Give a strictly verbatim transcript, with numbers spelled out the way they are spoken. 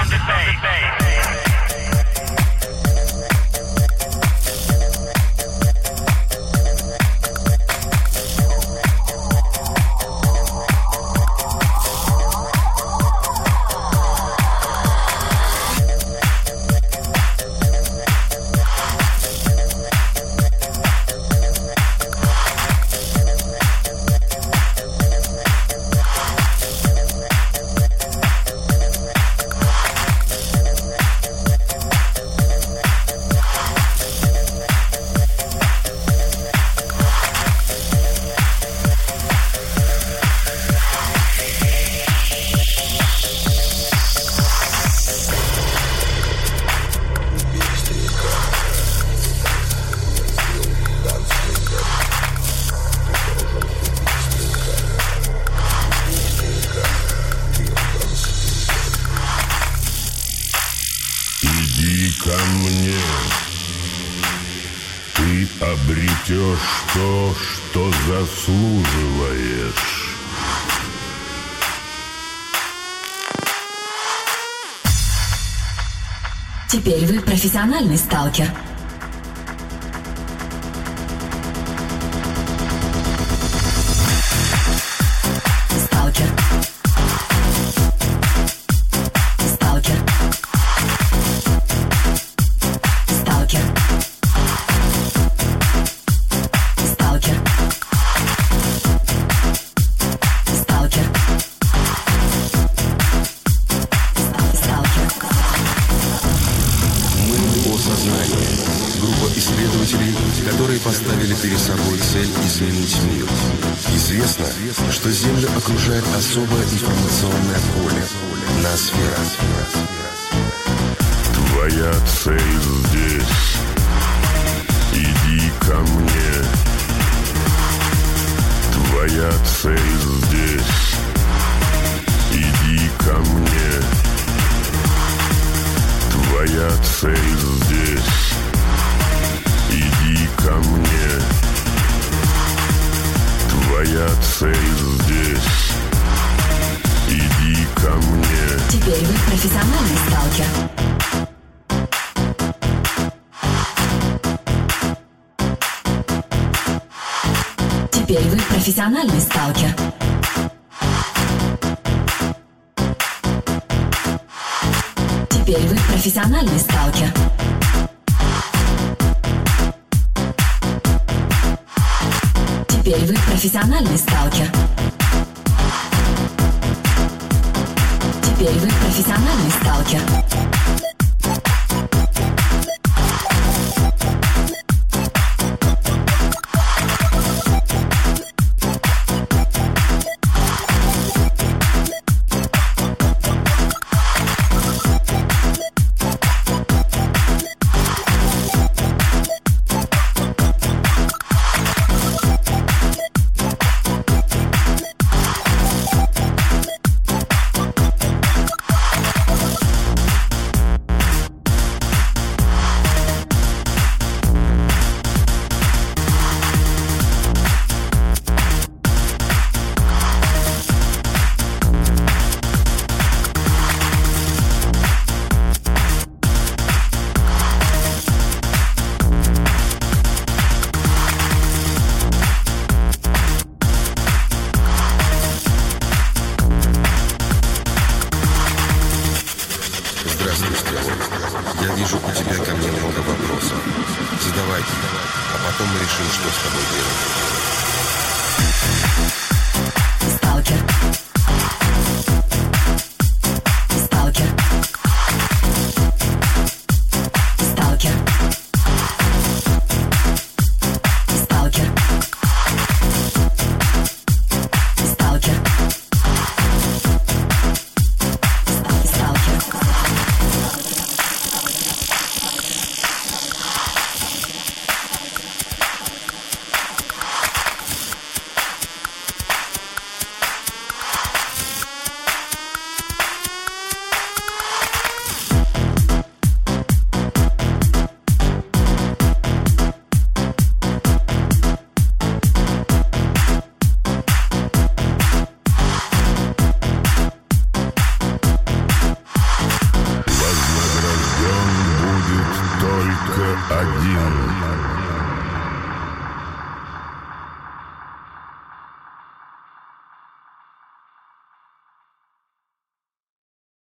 ко мне. Ты обретешь то, что заслуживаешь. Теперь вы профессиональный сталкер. Сталкер. Сталкер. Сталкер. Сталкер. Сталкер. Сознание. Группа исследователей, которые поставили перед собой цель изменить мир. Известно, что Землю окружает особое информационное поле – ноосфера. Твоя цель здесь. Иди ко мне. Твоя цель здесь. Иди ко мне. Твоя цель здесь. Иди ко мне. Твоя цель здесь. Иди ко мне. Теперь вы профессиональный сталкер. Теперь вы профессиональный сталкер. Теперь вы профессиональный сталкер. Теперь вы профессиональный сталкер. Теперь вы профессиональный сталкер. Я вижу, у тебя ко мне много вопросов. Задавай, а потом мы решим, что с тобой делать. Сталкер. Сталкер. Сталкер. Сталкер. Сталкер. Сталкер. только один.